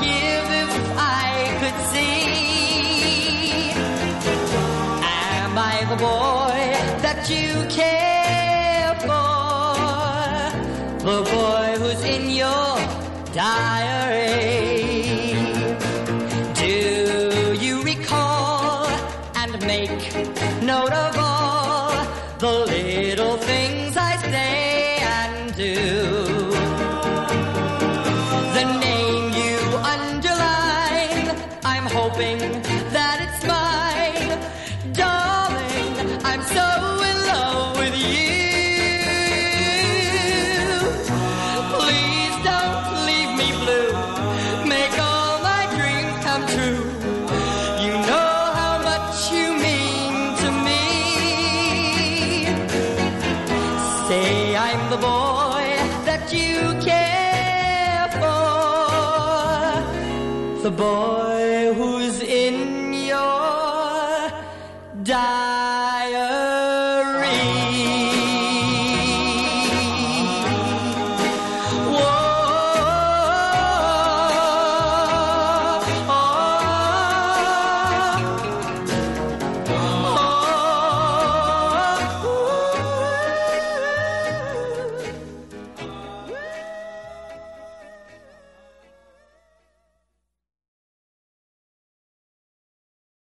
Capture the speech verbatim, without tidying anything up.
give if I could see. Am I the boy that you care for? The boy who's in your diary? Do you recall and make note of all the little things I say and do? The name you underline, I'm hoping that it's mine. Darling, I'm so in love with you. Please don't leave me blue. Make all my dreams come true. You know how much you mean to me. Say I'm the boy that you care for, the boy who